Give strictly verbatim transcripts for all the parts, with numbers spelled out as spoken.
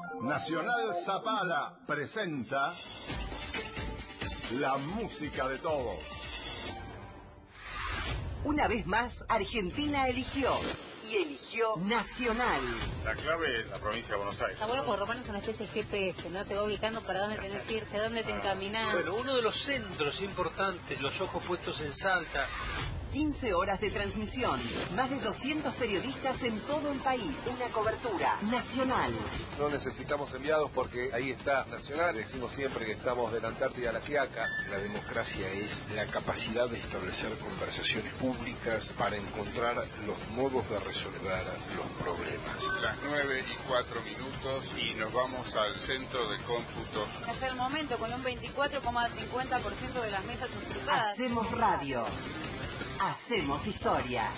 Nacional Zapala presenta la música de todos. Una vez más, Argentina eligió y eligió Nacional. La clave es la provincia de Buenos Aires. Está bueno porque Romano es una especie de G P S, ¿no? Te va ubicando para dónde tenés que irse, dónde te encaminás. Bueno, uno de los centros importantes, los ojos puestos en Salta. quince horas de transmisión, más de doscientos periodistas en todo el país, una cobertura nacional. No necesitamos enviados porque ahí está Nacional, decimos siempre que estamos de la Antártida a la Quiaca. La democracia es la capacidad de establecer conversaciones públicas para encontrar los modos de resolver los problemas. Las nueve y cuatro minutos y nos vamos al centro de cómputos. Hasta el momento con un veinticuatro coma cincuenta por ciento de las mesas ocupadas. Hacemos radio. Hacemos historia.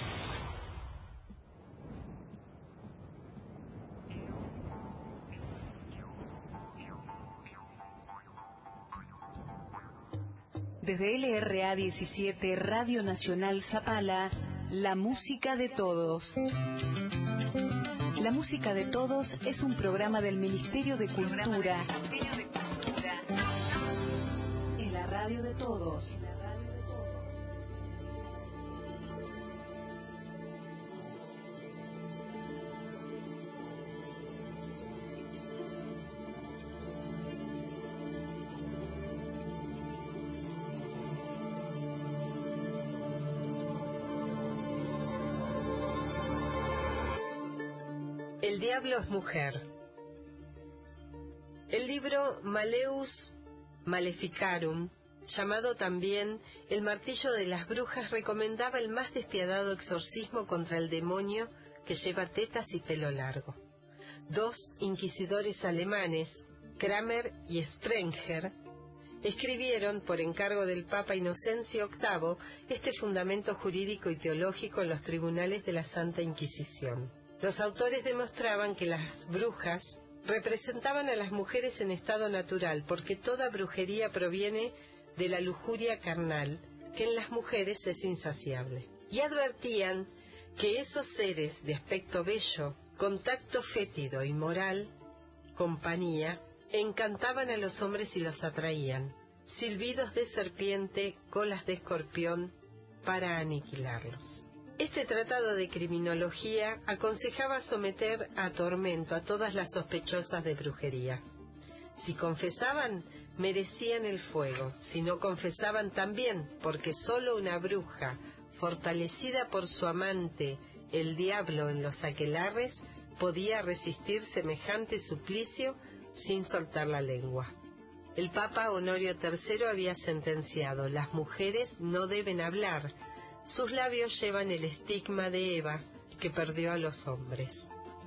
Desde L R A diecisiete, Radio Nacional Zapala, la música de todos. La música de todos es un programa del Ministerio de Cultura. En la radio de todos. El diablo es mujer. El libro Maleus Maleficarum, llamado también El martillo de las brujas, recomendaba el más despiadado exorcismo contra el demonio que lleva tetas y pelo largo. Dos inquisidores alemanes, Kramer y Sprenger, escribieron, por encargo del Papa Inocencio octavo, este fundamento jurídico y teológico en los tribunales de la Santa Inquisición. Los autores demostraban que las brujas representaban a las mujeres en estado natural, porque toda brujería proviene de la lujuria carnal, que en las mujeres es insaciable. Y advertían que esos seres de aspecto bello, contacto fétido y moral, compañía, encantaban a los hombres y los atraían, silbidos de serpiente, colas de escorpión, para aniquilarlos. Este tratado de criminología aconsejaba someter a tormento a todas las sospechosas de brujería. Si confesaban, merecían el fuego; si no confesaban, también, porque sólo una bruja, fortalecida por su amante, el diablo, en los aquelarres, podía resistir semejante suplicio sin soltar la lengua. El Papa Honorio tercero había sentenciado: las mujeres no deben hablar. Sus labios llevan el estigma de Eva, que perdió a los hombres.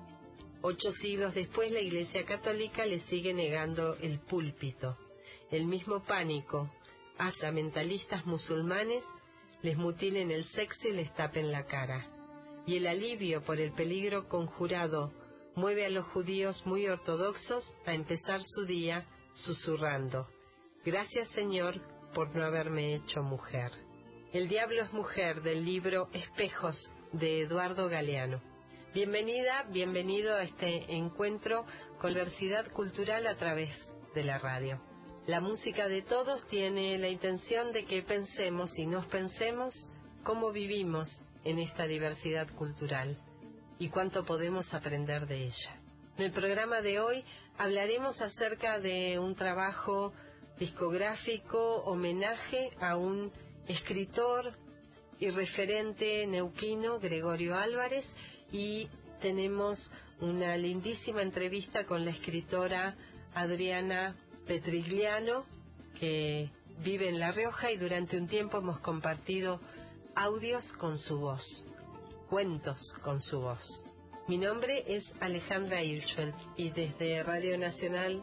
Ocho siglos después, la Iglesia Católica le sigue negando el púlpito. El mismo pánico hace a mentalistas musulmanes les mutilen el sexo y les tapen la cara. Y el alivio por el peligro conjurado mueve a los judíos muy ortodoxos a empezar su día susurrando: gracias, Señor, por no haberme hecho mujer. El diablo es mujer, del libro Espejos, de Eduardo Galeano. Bienvenida, bienvenido a este encuentro con diversidad cultural a través de la radio. La música de todos tiene la intención de que pensemos y nos pensemos cómo vivimos en esta diversidad cultural y cuánto podemos aprender de ella. En el programa de hoy hablaremos acerca de un trabajo discográfico, homenaje a un escritor y referente neuquino, Gregorio Álvarez, y tenemos una lindísima entrevista con la escritora Adriana Petrigliano, que vive en La Rioja, y durante un tiempo hemos compartido audios con su voz, cuentos con su voz. Mi nombre es Alejandra Hirschfeld y desde Radio Nacional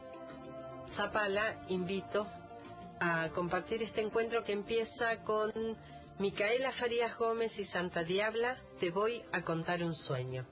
Zapala invito a compartir este encuentro que empieza con Micaela Farías Gómez y Santa Diabla, Te voy a contar un sueño.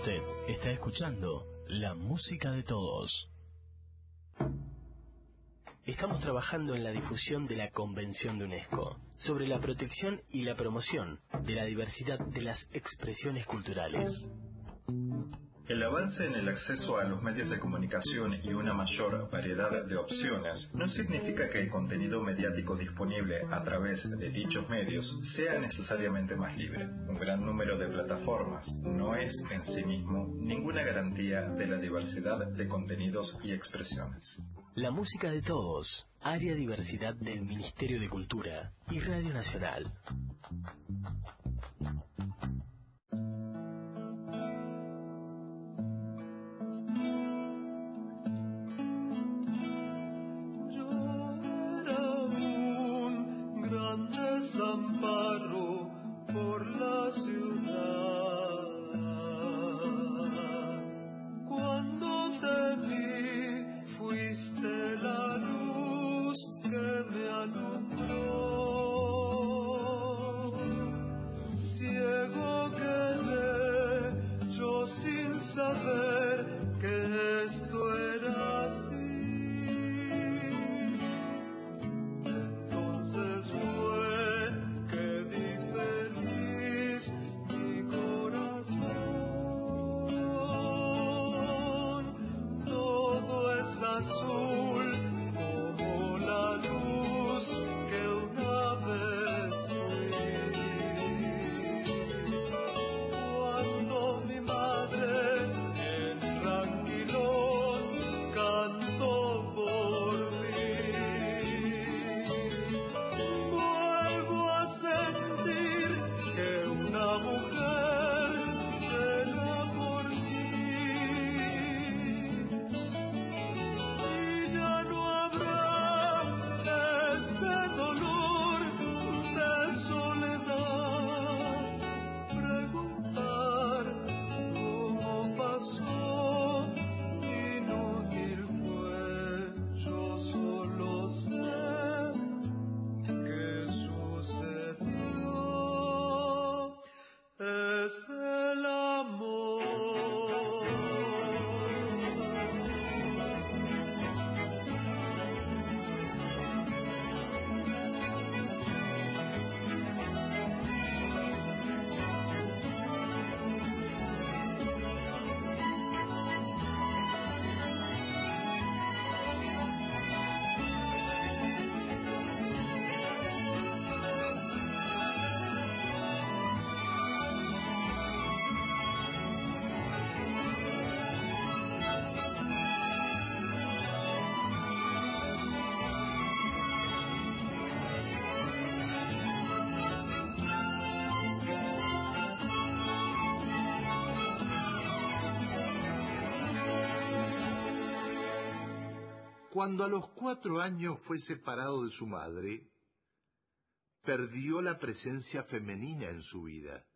Usted está escuchando la música de todos. Estamos trabajando en la difusión de la Convención de UNESCO sobre la protección y la promoción de la diversidad de las expresiones culturales. El avance en el acceso a los medios de comunicación y una mayor variedad de opciones no significa que el contenido mediático disponible a través de dichos medios sea necesariamente más libre. Un gran número de plataformas no es en sí mismo ninguna garantía de la diversidad de contenidos y expresiones. La música de todos, área diversidad del Ministerio de Cultura y Radio Nacional. Desamparo por la ciudad. Cuando te vi, fuiste la luz que me alumbró. Ciego quedé yo sin saber que esto era así. Entonces fue azul como la luz que una vez fui. Cuando mi madre en tranquilón cantó por mí, vuelvo a sentir que una mujer vela por mí. Cuando a los cuatro años fue separado de su madre, perdió la presencia femenina en su vida.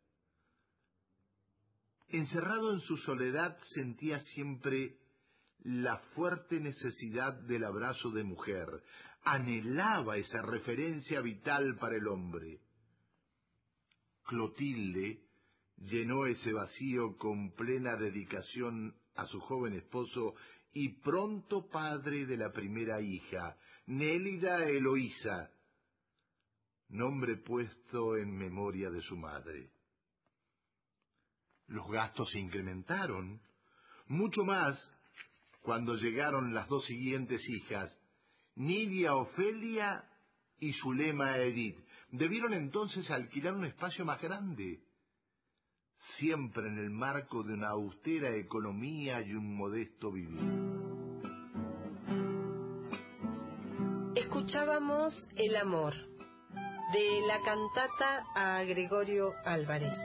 Encerrado en su soledad, sentía siempre la fuerte necesidad del abrazo de mujer. Anhelaba esa referencia vital para el hombre. Clotilde llenó ese vacío con plena dedicación a su joven esposo y pronto padre de la primera hija, Nélida Eloísa, nombre puesto en memoria de su madre. Los gastos se incrementaron, mucho más cuando llegaron las dos siguientes hijas, Nidia Ofelia y Zulema Edith. Debieron entonces alquilar un espacio más grande, siempre en el marco de una austera economía y un modesto vivir. Escuchábamos El amor, de la cantata a Gregorio Álvarez.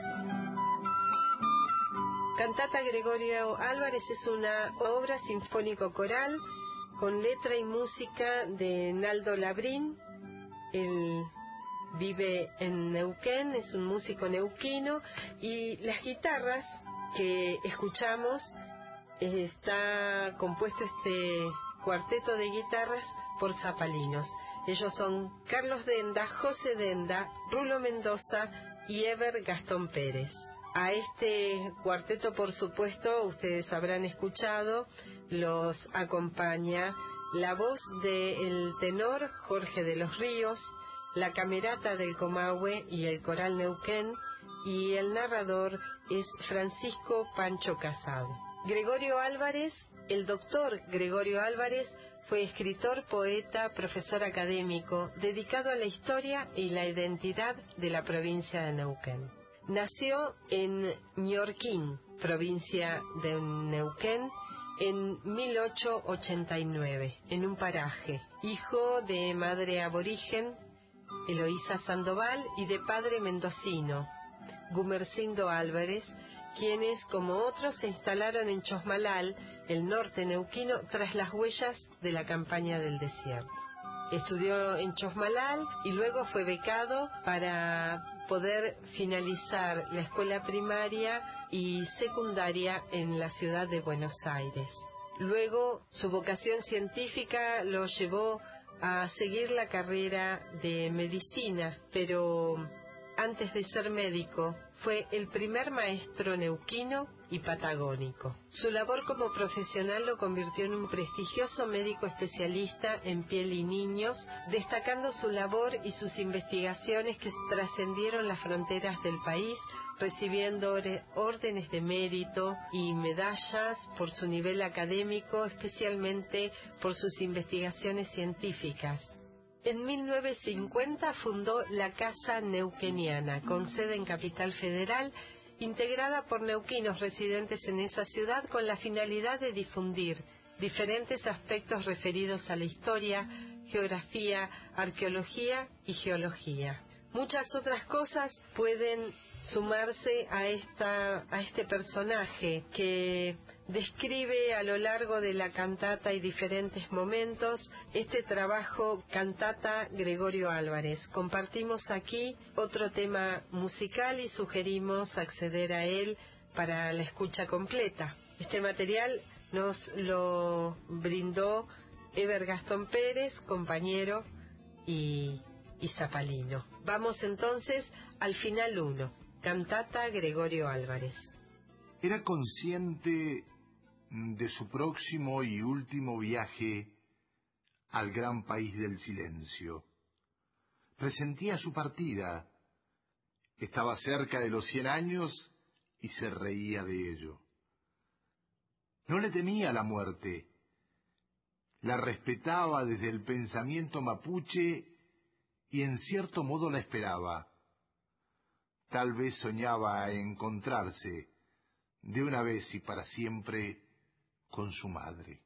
Cantata Gregorio Álvarez es una obra sinfónico-coral con letra y música de Naldo Labrín. Él vive en Neuquén, es un músico neuquino, y las guitarras que escuchamos, está compuesto este cuarteto de guitarras por zapalinos. Ellos son Carlos Denda, José Denda, Rulo Mendoza y Ever Gastón Pérez. A este cuarteto, por supuesto, ustedes habrán escuchado, los acompaña la voz del tenor Jorge de los Ríos, la camerata del Comahue y el coral Neuquén, y el narrador es Francisco Pancho Casado. Gregorio Álvarez, el doctor Gregorio Álvarez, fue escritor, poeta, profesor académico, dedicado a la historia y la identidad de la provincia de Neuquén. Nació en Ñorquín, provincia de Neuquén, en mil ochocientos ochenta y nueve, en un paraje, hijo de madre aborigen, Eloísa Sandoval, y de padre mendocino, Gumersindo Álvarez, quienes, como otros, se instalaron en Chosmalal, el norte neuquino, tras las huellas de la campaña del desierto. Estudió en Chosmalal y luego fue becado para poder finalizar la escuela primaria y secundaria en la ciudad de Buenos Aires. Luego, su vocación científica lo llevó a seguir la carrera de medicina, pero antes de ser médico, fue el primer maestro neuquino y patagónico. Su labor como profesional lo convirtió en un prestigioso médico especialista en piel y niños, destacando su labor y sus investigaciones que trascendieron las fronteras del país, recibiendo órdenes de mérito y medallas por su nivel académico, especialmente por sus investigaciones científicas. En mil novecientos cincuenta fundó la Casa Neuqueniana, con sede en Capital Federal, integrada por neuquinos residentes en esa ciudad con la finalidad de difundir diferentes aspectos referidos a la historia, geografía, arqueología y geología. Muchas otras cosas pueden sumarse a, esta, a este personaje que describe a lo largo de la cantata y diferentes momentos este trabajo Cantata Gregorio Álvarez. Compartimos aquí otro tema musical y sugerimos acceder a él para la escucha completa. Este material nos lo brindó Eber Gastón Pérez, compañero y... y zapalino. Vamos entonces al final uno, Cantata Gregorio Álvarez. Era consciente de su próximo y último viaje al gran país del silencio. Presentía su partida. Estaba cerca de los cien años y se reía de ello. No le temía la muerte. La respetaba desde el pensamiento mapuche y en cierto modo la esperaba. Tal vez soñaba encontrarse de una vez y para siempre con su madre.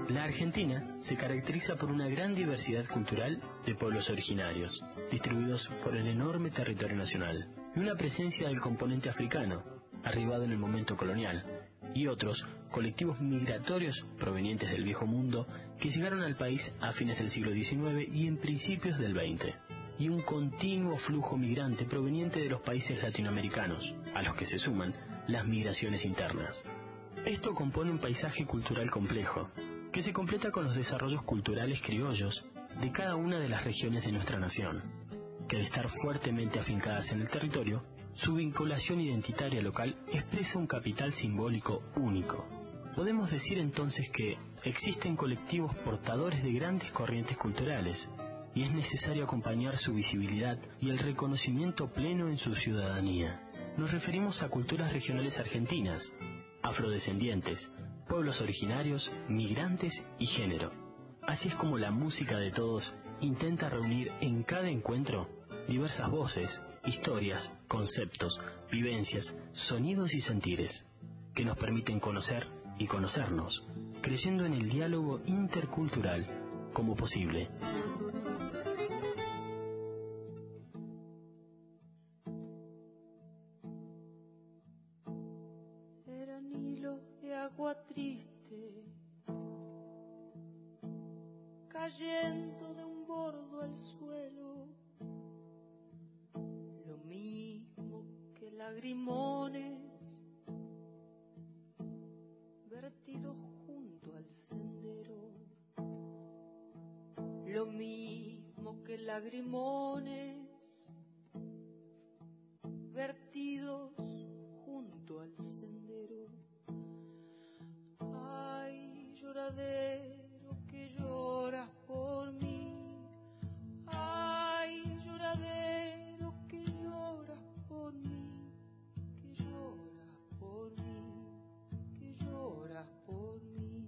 La Argentina se caracteriza por una gran diversidad cultural de pueblos originarios, distribuidos por el enorme territorio nacional, y una presencia del componente africano, arribado en el momento colonial, y otros colectivos migratorios provenientes del Viejo Mundo que llegaron al país a fines del siglo diecinueve y en principios del veinte, y un continuo flujo migrante proveniente de los países latinoamericanos, a los que se suman las migraciones internas. Esto compone un paisaje cultural complejo, que se completa con los desarrollos culturales criollos de cada una de las regiones de nuestra nación, que al estar fuertemente afincadas en el territorio, su vinculación identitaria local expresa un capital simbólico único. Podemos decir entonces que existen colectivos portadores de grandes corrientes culturales, y es necesario acompañar su visibilidad y el reconocimiento pleno en su ciudadanía. Nos referimos a culturas regionales argentinas, afrodescendientes, pueblos originarios, migrantes y género. Así es como la música de todos intenta reunir en cada encuentro diversas voces, historias, conceptos, vivencias, sonidos y sentires, que nos permiten conocer y conocernos, creyendo en el diálogo intercultural como posible. Eran hilos de agua triste, cayendo de un bordo al suelo, lo mismo que lagrimones vertidos junto al sendero, lo mismo que lagrimones vertidos junto al sendero. Ay, lloradero que lloras por mí, ay, lloradero que lloras por mí, que lloras por mí, que lloras por mí.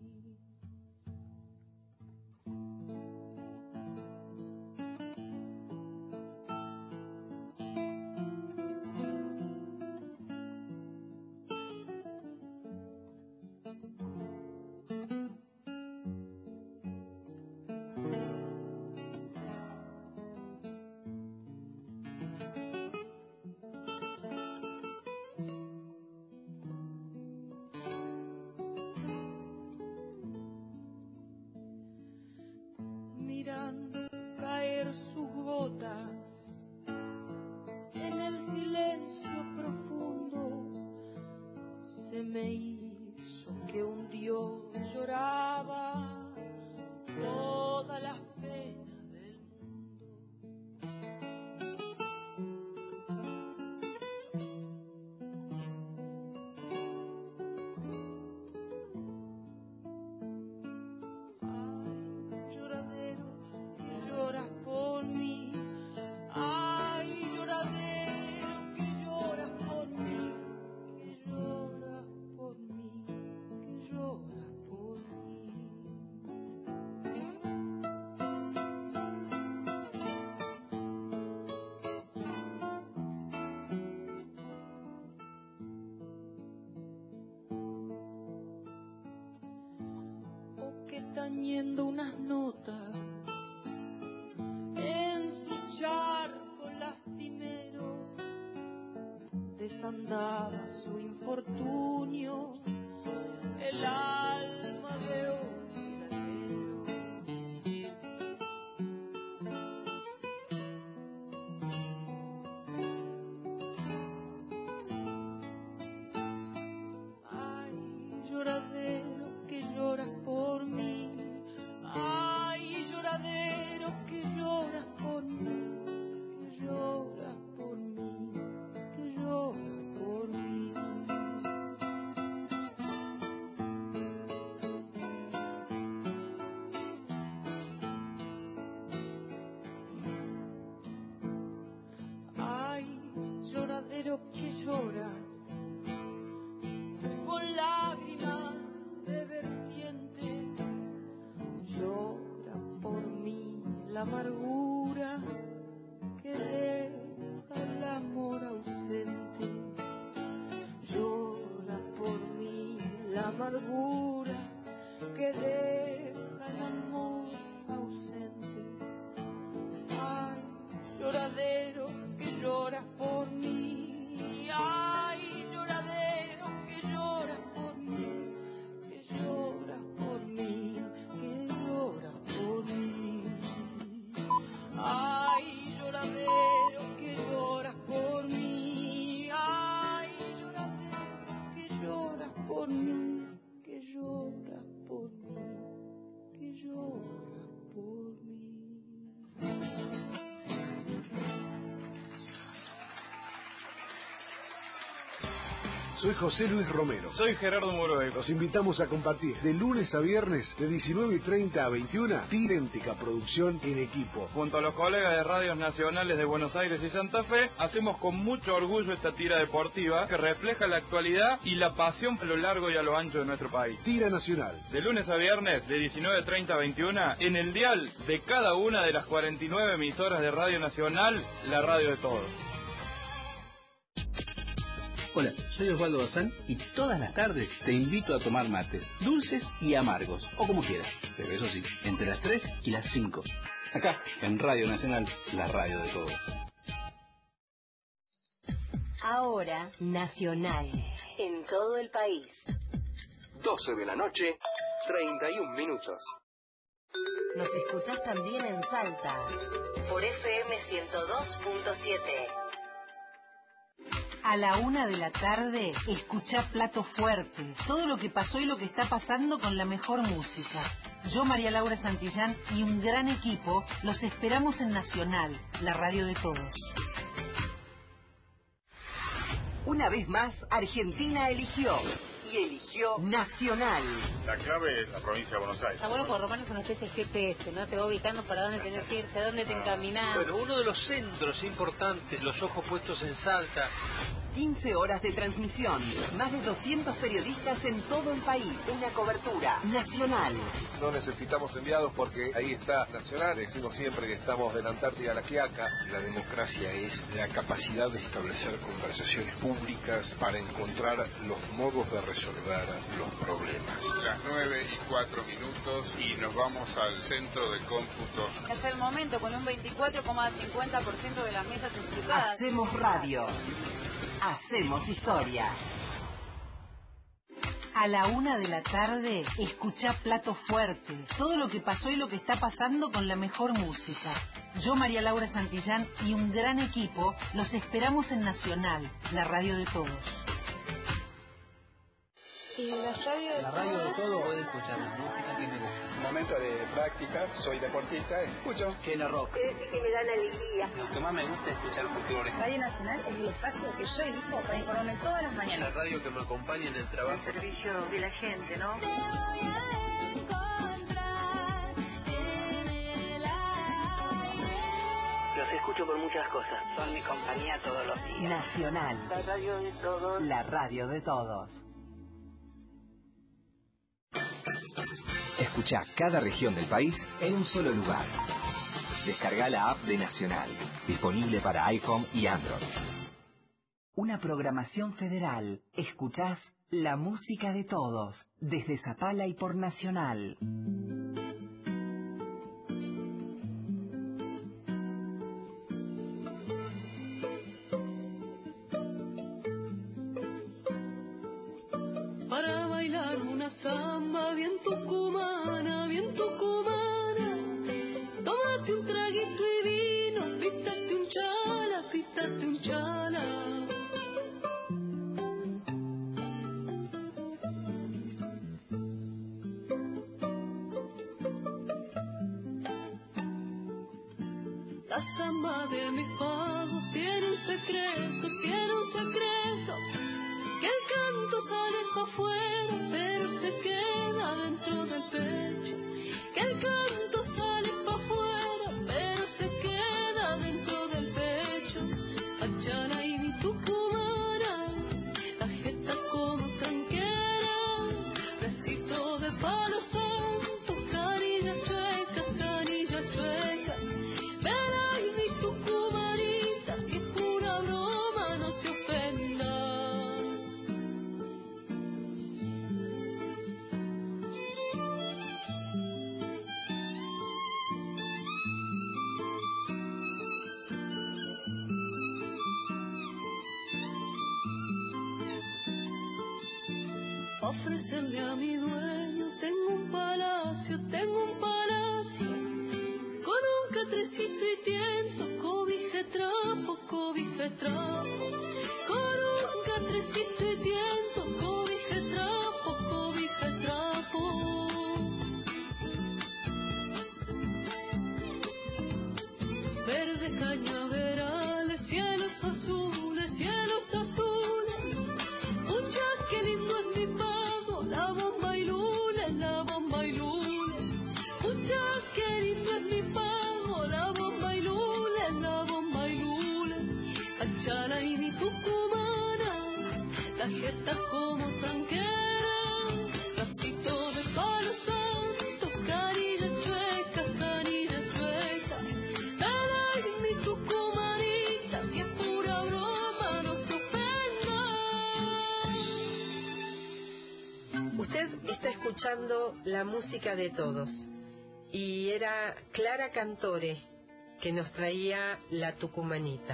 Mirando caer sus gotas en el silencio profundo, se me hizo que un Dios lloraba todas las penas del mundo. Ay, lloradero que lloras por mí, ay, lloradero que lloras por mí, que lloras por mí, que lloras por mí. O que tañendo unas notas en su charco lastimero desandaba su infortunio, el alma de un hidalguero. Ay, lloradero que lloras por mí, ay, lloradero que lloras por mí, que lloras por mí, que lloras por mí. Ay, lloradero que lloras con lágrimas de vertiente, llora por mí la amargura que deja el amor ausente, llora por mí la amargura que deja lloradero que lloras por mí, ay, lloradero que lloras por mí, que lloras por mí, que lloras por mí. Ay, lloradero que lloras por mí, ay, lloradero que lloras por mí, que lloras por mí, que lloras por mí. Soy José Luis Romero. Soy Gerardo Moroe. Los invitamos a compartir de lunes a viernes de diecinueve y treinta a veintiuna Idéntica Producción en equipo. Junto a los colegas de radios nacionales de Buenos Aires y Santa Fe, hacemos con mucho orgullo esta tira deportiva que refleja la actualidad y la pasión a lo largo y a lo ancho de nuestro país. Tira Nacional. De lunes a viernes de diecinueve treinta a veintiuna en el dial de cada una de las cuarenta y nueve emisoras de Radio Nacional, la radio de todos. Hola, soy Osvaldo Bazán y todas las tardes te invito a tomar mates, dulces y amargos, o como quieras, pero eso sí, entre las tres y las cinco, acá en Radio Nacional, la radio de todos. Ahora, Nacional, en todo el país. doce de la noche, treinta y un minutos. Nos escuchás también en Salta, por F M ciento dos punto siete. A la una de la tarde, escuchá Plato Fuerte. Todo lo que pasó y lo que está pasando con la mejor música. Yo, María Laura Santillán y un gran equipo, los esperamos en Nacional, la radio de todos. Una vez más, Argentina eligió. Y eligió Nacional. La clave es la provincia de Buenos Aires. Está bueno por Romano es una especie de G P S, ¿no? Te va ubicando para dónde tenés que irse, a dónde te encaminás. Bueno, uno de los centros importantes, los ojos puestos en Salta. quince horas de transmisión, más de doscientos periodistas en todo el país, una cobertura nacional. No necesitamos enviados porque ahí está Nacional, decimos siempre que estamos de la Antártida a la Quiaca. La democracia es la capacidad de establecer conversaciones públicas para encontrar los modos de resolver los problemas. Las nueve y cuatro minutos y nos vamos al centro de cómputos. Es el momento con un veinticuatro coma cincuenta por ciento de las mesas ocupadas. Hacemos radio. Hacemos historia. A la una de la tarde, escuchá Plato Fuerte. Todo lo que pasó y lo que está pasando con la mejor música. Yo, María Laura Santillán y un gran equipo, los esperamos en Nacional, la radio de todos. Y la radio de La radio de todos puede escuchar la música que me gusta. Momento de práctica, soy deportista, escucho. Kena Rock. que decir que me dan alegría. Lo que más me gusta es escuchar folclore. Radio Nacional es el espacio que yo elijo para informarme todas las mañanas. La radio que me acompaña en el trabajo. Al servicio de la gente, ¿no? Los escucho por muchas cosas. Son mi compañía todos los días. Nacional. La radio de todos. La radio de todos. Escuchá cada región del país en un solo lugar. Descarga la app de Nacional, disponible para iPhone y Android. Una programación federal. Escuchás la música de todos, desde Zapala y por Nacional. Para bailar una samba bien tucumana, bien tucumana. Tómate un traguito y vino, pítate un chala, pítate un chala. La samba de mis pagos tiene un secreto, tiene un secreto. Que el canto sale pa' afuera, pero se queda dentro del pecho. Que el canto sale pa' afuera, pero se queda dentro del pecho. Achala y mi tucumana, la jeta como tranquera. Besito de palo santo, canilla chueca, canilla chueca. Verá y mi tucumanita, si es pura broma no se ofenda. ofrecerle a mi dueño. Tengo un palacio, tengo un palacio, con un catrecito y tiento, cobija trapo, cobija trapo, con un catrecito y tiento, cobija trapo, cobija trapo. Verdes cañaverales, cielos azules, cielos azules. Pucha, qué lindo es mi pago, la bomba y lules, la bomba y lules. Pucha, qué lindo es mi pago, la bomba y lules, la bomba y lules. Cachala y mi tucumana, la jeta como tanquera, racito de palo santo, canilla chueca, canilla chueca. Ay, mi tucumanita, si es pura broma, no se ofenda. Usted está escuchando la música de todos y era Clara Cantore que nos traía La Tucumanita.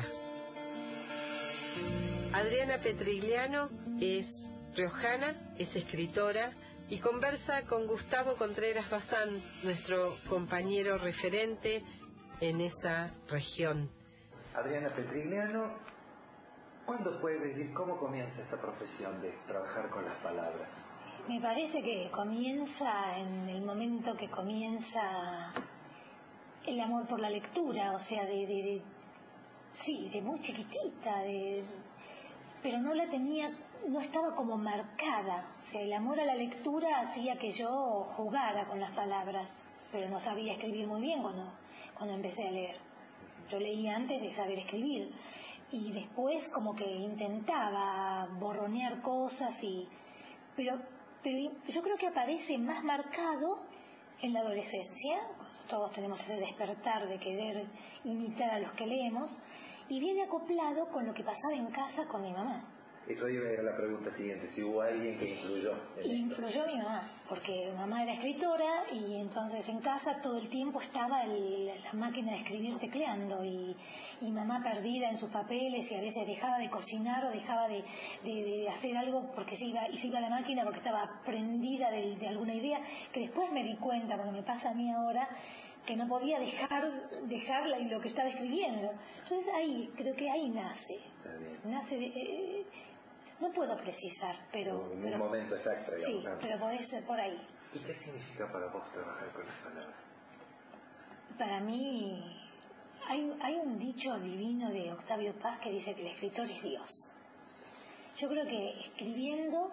Adriana Petrigliano es riojana, es escritora y conversa con Gustavo Contreras Bazán, nuestro compañero referente en esa región. Adriana Petrigliano, ¿cuándo puedes decir cómo comienza esta profesión de trabajar con las palabras? Me parece que comienza en el momento que comienza el amor por la lectura, o sea, de, de, de sí, de muy chiquitita, de, pero no la tenía, no estaba como marcada. O sea, el amor a la lectura hacía que yo jugara con las palabras, pero no sabía escribir muy bien cuando, cuando empecé a leer. Yo leía antes de saber escribir y después como que intentaba borronear cosas y pero pero yo creo que aparece más marcado en la adolescencia. Todos tenemos ese despertar de querer imitar a los que leemos y viene acoplado con lo que pasaba en casa con mi mamá. Eso iba a ir a la pregunta siguiente, si hubo alguien que influyó en Influyó a mi mamá, porque mi mamá era escritora y entonces en casa todo el tiempo estaba el, la máquina de escribir tecleando y, y mamá perdida en sus papeles y a veces dejaba de cocinar o dejaba de, de, de hacer algo porque se iba, y se iba a la máquina porque estaba prendida de, de alguna idea, que después me di cuenta, porque me pasa a mí ahora, que no podía dejar dejarla y lo que estaba escribiendo. Entonces ahí, creo que ahí nace. Nace de... Eh, no puedo precisar, pero... En un pero, momento exacto, digamos. Sí, ¿no? Pero puede ser por ahí. ¿Y qué significa para vos trabajar con las palabras? Para mí, hay, hay un dicho divino de Octavio Paz que dice que el escritor es Dios. Yo creo que escribiendo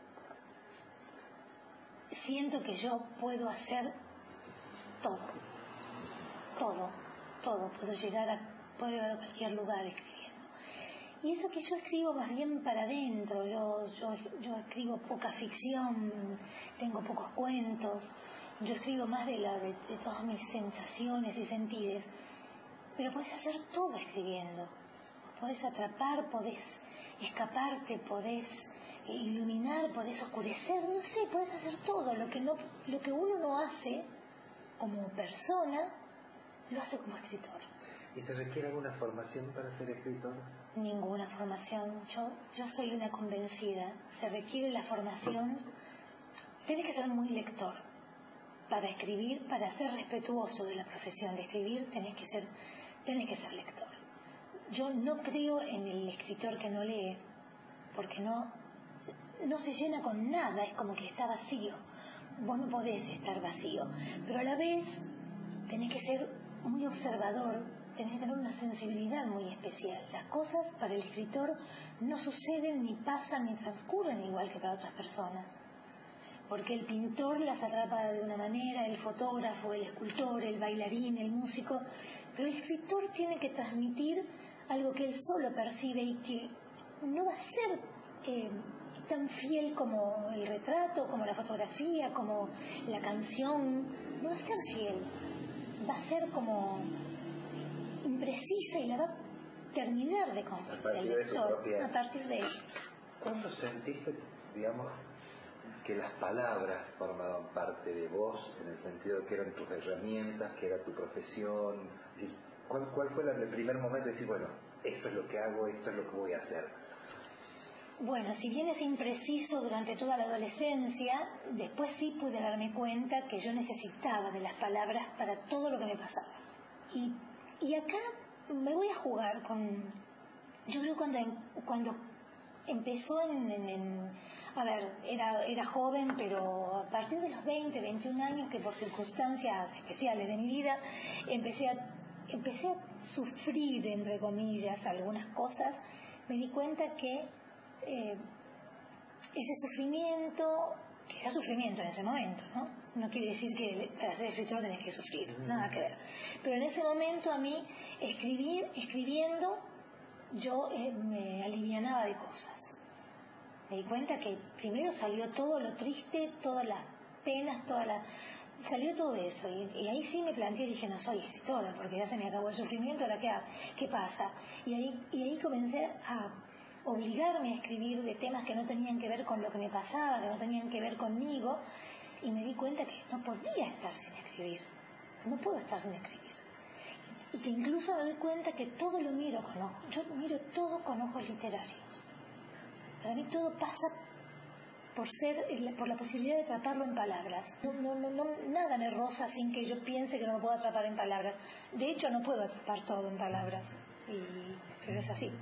siento que yo puedo hacer todo. Todo, todo. Puedo llegar a, puedo llegar a cualquier lugar escribiendo. Y eso que yo escribo más bien para adentro, yo, yo, yo escribo poca ficción, tengo pocos cuentos, yo escribo más de, la, de, de todas mis sensaciones y sentires, pero podés hacer todo escribiendo, podés atrapar, podés escaparte, podés iluminar, podés oscurecer, no sé, podés hacer todo, lo que, no, lo que uno no hace como persona, lo hace como escritor. ¿Y se requiere alguna formación para ser escritor? Ninguna formación. Yo, yo soy una convencida. Se requiere la formación. Tienes que ser muy lector. Para escribir, para ser respetuoso de la profesión de escribir, tenés que ser, tenés que ser lector. Yo no creo en el escritor que no lee, porque no, no se llena con nada, es como que está vacío. Vos no podés estar vacío, pero a la vez tenés que ser muy observador. Tenés que tener una sensibilidad muy especial. Las cosas para el escritor no suceden, ni pasan, ni transcurren igual que para otras personas. Porque el pintor las atrapa de una manera, el fotógrafo, el escultor, el bailarín, el músico. Pero el escritor tiene que transmitir algo que él solo percibe y que no va a ser eh, tan fiel como el retrato, como la fotografía, como la canción. No va a ser fiel. Va a ser como... imprecisa y la va a terminar de construir el lector a partir de eso. ¿Cuándo sentiste, digamos, que las palabras formaban parte de vos, en el sentido de que eran tus herramientas, que era tu profesión? Es decir, ¿cuál, ¿Cuál fue el primer momento de decir, bueno, esto es lo que hago, esto es lo que voy a hacer? bueno, si bien es impreciso durante toda la adolescencia, después sí pude darme cuenta que yo necesitaba de las palabras para todo lo que me pasaba. Y, y acá me voy a jugar con... Yo creo que cuando, cuando empezó en, en, en... A ver, era, era joven, pero a partir de los veinte, veintiún años, que por circunstancias especiales de mi vida, empecé a, empecé a sufrir, entre comillas, algunas cosas, me di cuenta que eh, ese sufrimiento, que era sufrimiento en ese momento, ¿no? No quiere decir que para ser escritor tenés que sufrir, nada que ver. Pero en ese momento a mí, escribir, escribiendo, yo eh, me alivianaba de cosas. Me di cuenta que primero salió todo lo triste, todas las penas, toda la... salió todo eso. Y, y ahí sí me planteé y dije, no soy escritora, porque ya se me acabó el sufrimiento, ahora qué, qué pasa. Y ahí, y ahí comencé a obligarme a escribir de temas que no tenían que ver con lo que me pasaba, que no tenían que ver conmigo, y me di cuenta que no podía estar sin escribir. No puedo estar sin escribir. Y, y que incluso me doy cuenta que todo lo miro con ojos. Yo miro todo con ojos literarios. Para mí todo pasa por ser, por la posibilidad de atraparlo en palabras. No, no, no, no, nada me roza sin que yo piense que no lo puedo atrapar en palabras. De hecho, no puedo atrapar todo en palabras. Y, pero es así.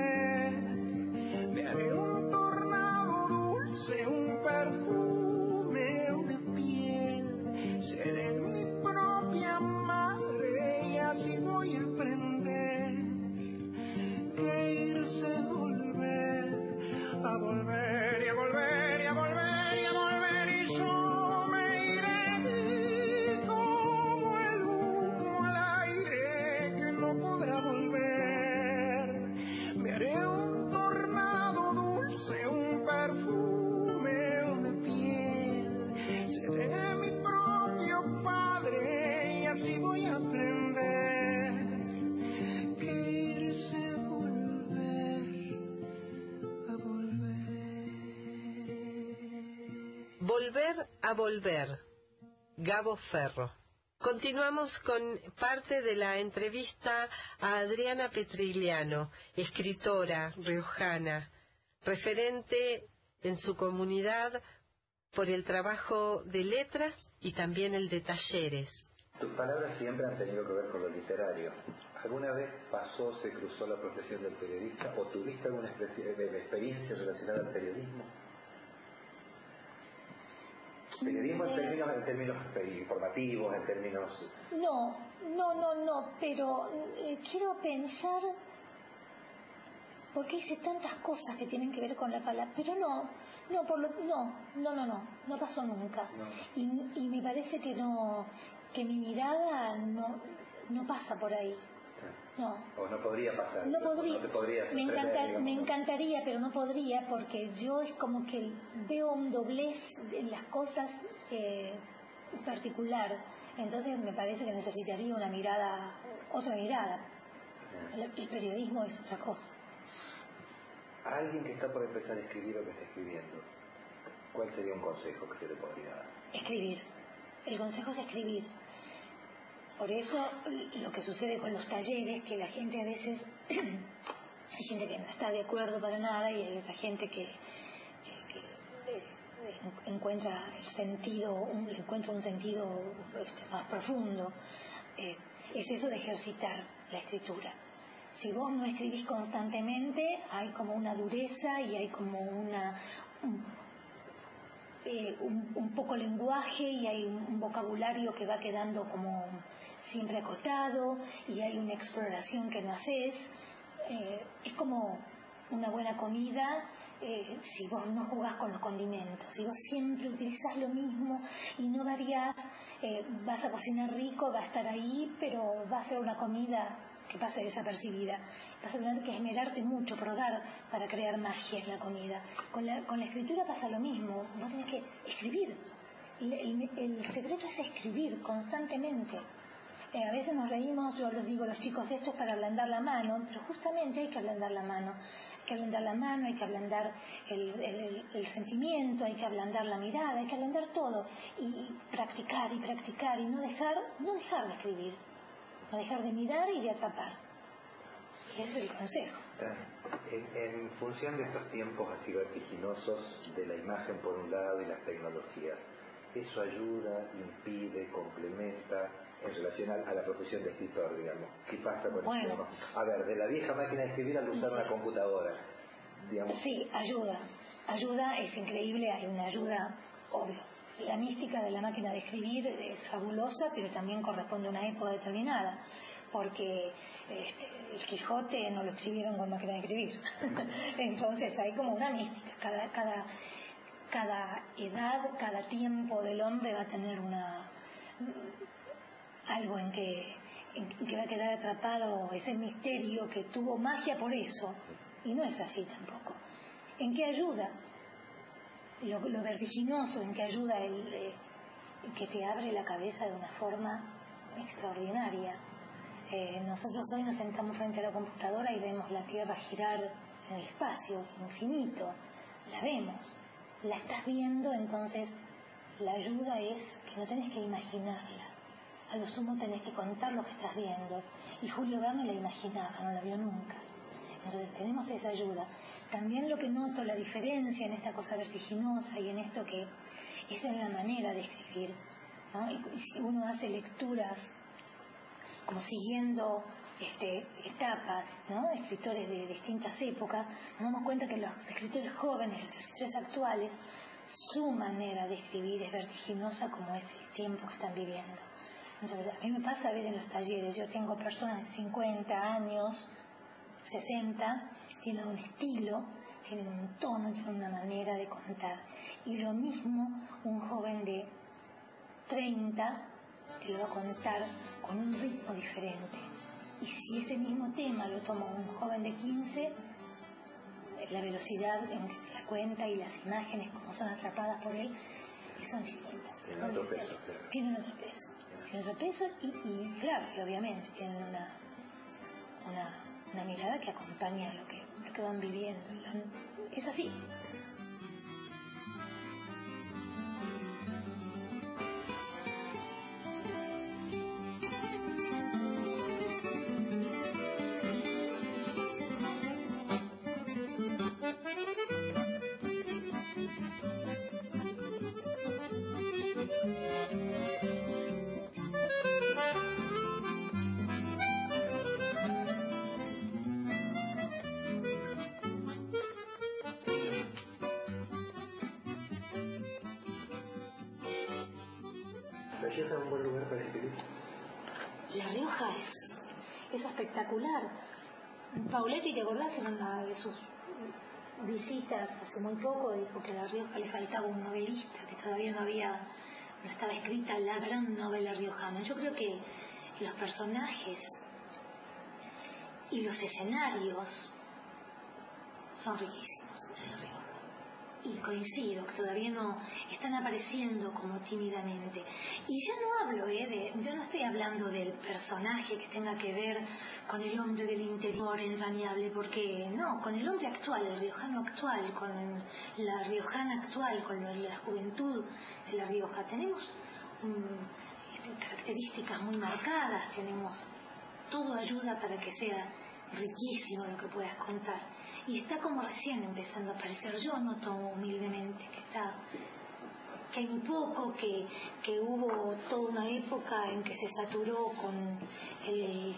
Un perfume Volver a volver, Gabo Ferro. Continuamos con parte de la entrevista a Adriana Petrigliano, escritora riojana, referente en su comunidad por el trabajo de letras y también el de talleres. Tus palabras siempre han tenido que ver con lo literario. ¿Alguna vez pasó, se cruzó la profesión del periodista o tuviste alguna experiencia relacionada al periodismo? Periodismo en términos, en términos informativos, en términos... No, no, no, no, pero eh, quiero pensar, porque hice tantas cosas que tienen que ver con la palabra, pero no, no, por lo, no, no, no, no, no pasó nunca. No. Y, y me parece que no, que mi mirada no, no pasa por ahí. No. O no podría pasar. No podría. No te podrías me, encanta, prever, me encantaría, pero no podría, porque yo es como que veo un doblez en las cosas eh, particular. Entonces me parece que necesitaría una mirada, otra mirada. El, el periodismo es otra cosa. A alguien que está por empezar a escribir o que está escribiendo, ¿cuál sería un consejo que se le podría dar? Escribir. El consejo es escribir. Por eso lo que sucede con los talleres, que la gente a veces, hay gente que no está de acuerdo para nada y hay otra gente que, que, que eh, encuentra el sentido, un, encuentra un sentido este, más profundo, eh, es eso de ejercitar la escritura. Si vos no escribís constantemente, hay como una dureza y hay como una... Un, Eh, un, un poco lenguaje y hay un, un vocabulario que va quedando como siempre acotado y hay una exploración que no haces. Eh, es como una buena comida eh, si vos no jugás con los condimentos, si vos siempre utilizás lo mismo y no variás, eh, vas a cocinar rico, va a estar ahí, pero va a ser una comida que pasa desapercibida. Vas a tener que esmerarte mucho, probar para crear magia en la comida. Con la, con la escritura pasa lo mismo. Vos tenés que escribir. El, el, el secreto es escribir constantemente. Eh, a veces nos reímos, yo les digo a los chicos, esto es para ablandar la mano, pero justamente hay que ablandar la mano. Hay que ablandar la mano, hay que ablandar el, el, el sentimiento, hay que ablandar la mirada, hay que ablandar todo. Y, y practicar y practicar y no dejar, no dejar de escribir. No dejar de mirar y de atrapar. Ese es el consejo. En, en función de estos tiempos así vertiginosos de la imagen por un lado y las tecnologías, ¿eso ayuda, impide, complementa en relación a, a la profesión de escritor, digamos? ¿Qué pasa con bueno, esto? A ver, de la vieja máquina de escribir al usar sí. una computadora, digamos. Sí, ayuda. Ayuda, es increíble, hay una ayuda, obvio. La mística de la máquina de escribir es fabulosa, pero también corresponde a una época determinada, porque este, el Quijote no lo escribieron con máquina de escribir. Entonces hay como una mística. Cada, cada, cada edad, cada tiempo del hombre va a tener una algo en que, en que va a quedar atrapado ese misterio que tuvo magia por eso, y no es así tampoco. ¿En qué ayuda? Lo, lo vertiginoso en que ayuda el eh, que te abre la cabeza de una forma extraordinaria. Eh, nosotros hoy nos sentamos frente a la computadora y vemos la Tierra girar en el espacio infinito, la vemos, la estás viendo, entonces la ayuda es que no tenés que imaginarla, a lo sumo tenés que contar lo que estás viendo, y Julio Verne la imaginaba, no la vio nunca. Entonces tenemos esa ayuda. También lo que noto, la diferencia en esta cosa vertiginosa y en esto que es en la manera de escribir, ¿no? Y si uno hace lecturas como siguiendo este, etapas, ¿no? Escritores de distintas épocas, nos damos cuenta que los escritores jóvenes, los escritores actuales, su manera de escribir es vertiginosa como es el tiempo que están viviendo. Entonces a mí me pasa ver en los talleres, yo tengo personas de cincuenta años, sesenta, tienen un estilo, tienen un tono, tienen una manera de contar. Y lo mismo un joven de treinta te lo va a contar con un ritmo diferente. Y si ese mismo tema lo toma un joven de quince, la velocidad en que se la cuenta y las imágenes como son atrapadas por él son distintas. Tienen otro peso, claro. Tienen otro peso. Tienen otro peso y, y claro, y obviamente tienen una... una una mirada que acompaña lo que, lo que van viviendo. Es así. Rioja es un buen lugar para escribir? La Rioja es, es espectacular. Pauletti, ¿te acordás? En una de sus visitas hace muy poco dijo que a La Rioja le faltaba un novelista, que todavía no había, no estaba escrita la gran novela riojana. Yo creo que los personajes y los escenarios son riquísimos en La Rioja. Y coincido que todavía no están apareciendo como tímidamente. Y ya no hablo, ¿eh? De, yo no estoy hablando del personaje que tenga que ver con el hombre del interior entrañable, porque no, con el hombre actual, el riojano actual, con la riojana actual, con la juventud de La Rioja. Tenemos um, características muy marcadas, tenemos, todo ayuda para que sea riquísimo lo que puedas contar. Y está como recién empezando a aparecer. Yo noto humildemente que está, que hay muy poco, que, que hubo toda una época en que se saturó con el,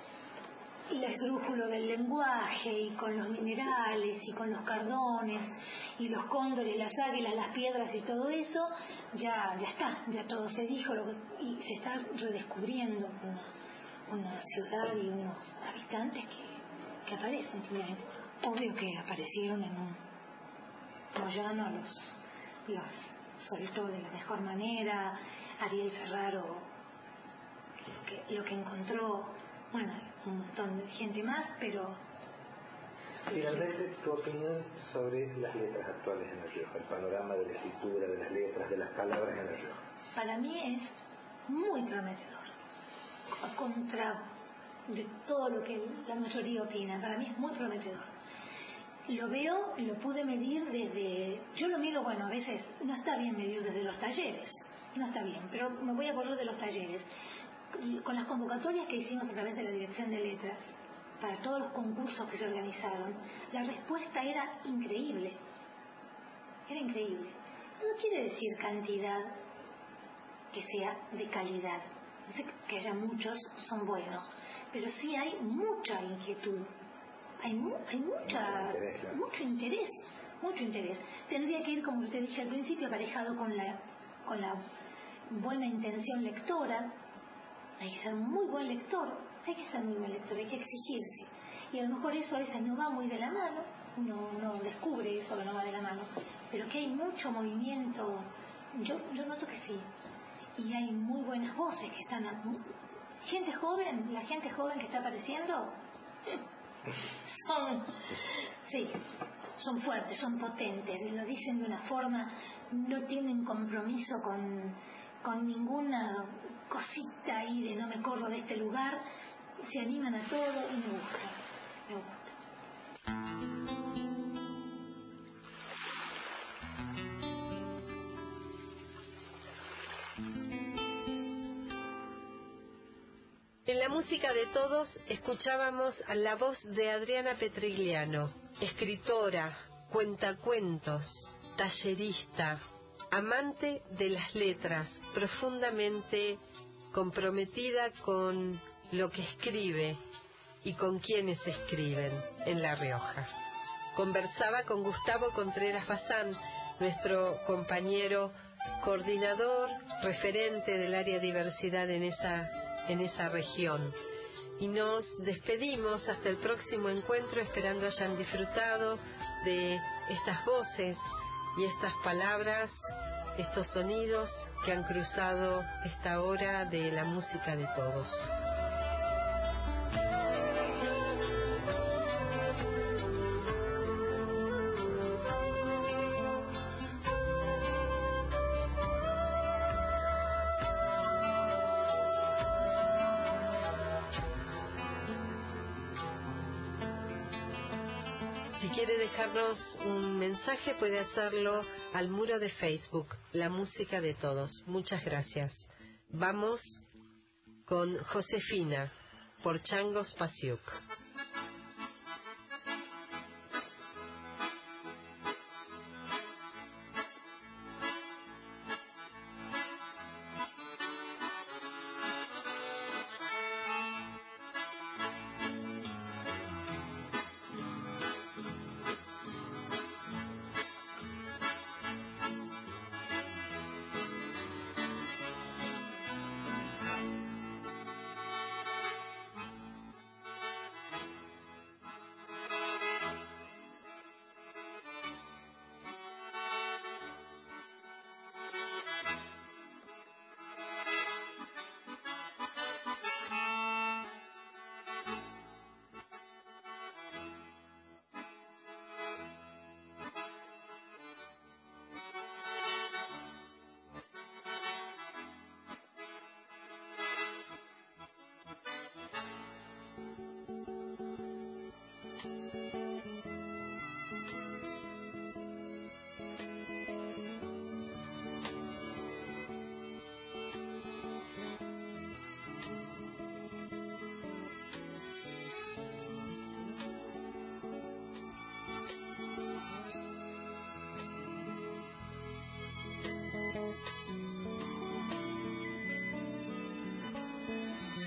el esdrújulo del lenguaje y con los minerales y con los cardones y los cóndores, las águilas, las piedras y todo eso. Ya, ya está, ya todo se dijo lo que, y se está redescubriendo una, una ciudad y unos habitantes que, que aparecen tímidamente. Obvio que aparecieron en un Moyano, los, los soltó de la mejor manera. Ariel Ferraro lo que, lo que encontró, bueno, un montón de gente más, pero... Finalmente, tu opinión sobre las letras actuales en La Rioja, el panorama de la escritura, de las letras, de las palabras en La Rioja. Para mí es muy prometedor, a contra de todo lo que la mayoría opina. Para mí es muy prometedor. Lo veo, lo pude medir desde... Yo lo mido, bueno, a veces no está bien medir desde los talleres, no está bien, pero me voy a acordar de los talleres. Con las convocatorias que hicimos a través de la Dirección de Letras, para todos los concursos que se organizaron, la respuesta era increíble. Era increíble. No quiere decir cantidad que sea de calidad. No sé que haya muchos, son buenos, pero sí hay mucha inquietud. Hay, mu hay mucha, mucho interés, mucho interés. Tendría que ir, como usted dije al principio, aparejado con la, con la buena intención lectora. Hay que ser muy buen lector, hay que ser muy buen lector, hay que exigirse. Y a lo mejor eso a veces no va muy de la mano, uno no descubre eso que no va de la mano, pero que hay mucho movimiento, yo, yo noto que sí. Y hay muy buenas voces que están... A, gente joven, la gente joven que está apareciendo... son, sí, son fuertes, son potentes, lo dicen de una forma, no tienen compromiso con, con ninguna cosita ahí de no me corro de este lugar, se animan a todo y me gusta, me gusta. En la música de todos escuchábamos a la voz de Adriana Petrigliano, escritora, cuentacuentos, tallerista, amante de las letras, profundamente comprometida con lo que escribe y con quienes escriben en La Rioja. Conversaba con Gustavo Contreras Bazán, nuestro compañero coordinador, referente del área diversidad en esa en esa región. Y nos despedimos hasta el próximo encuentro, esperando hayan disfrutado de estas voces y estas palabras, estos sonidos que han cruzado esta hora de la música de todos. Si quiere dejarnos un mensaje puede hacerlo al muro de Facebook, La Música de Todos. Muchas gracias. Vamos con Josefina, por Changos Pasiuk.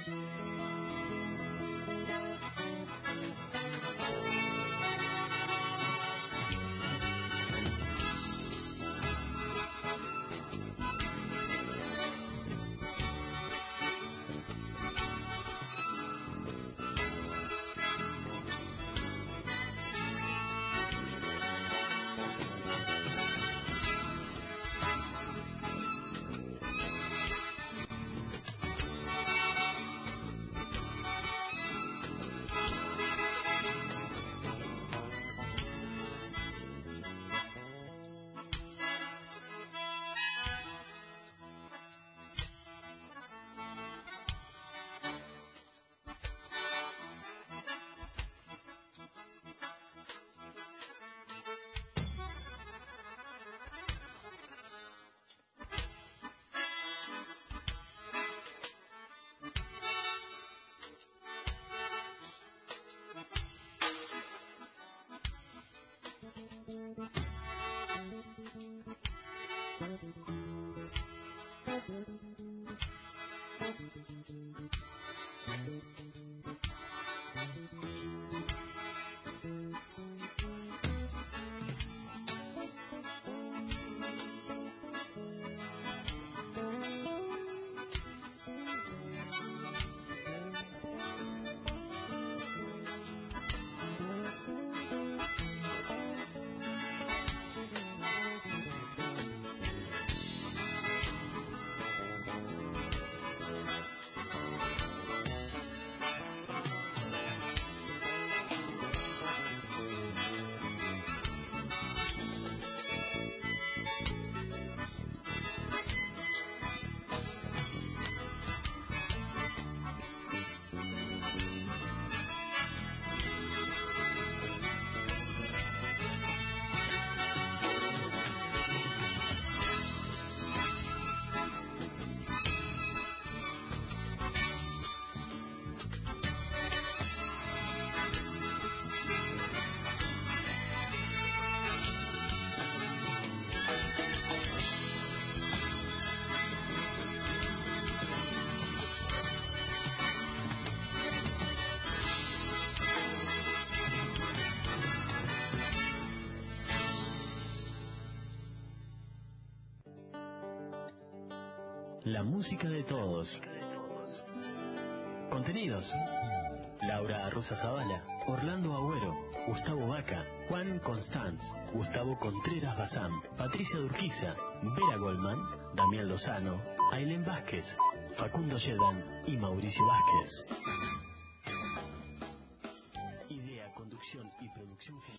La música de todos. Contenidos: Laura Rosa Zavala, Orlando Agüero, Gustavo Vaca, Juan Constanz, Gustavo Contreras Bazán, Patricia Durquiza, Vera Goldman, Damián Lozano, Ailén Vázquez, Facundo Yedan y Mauricio Vázquez. Idea, conducción y producción general.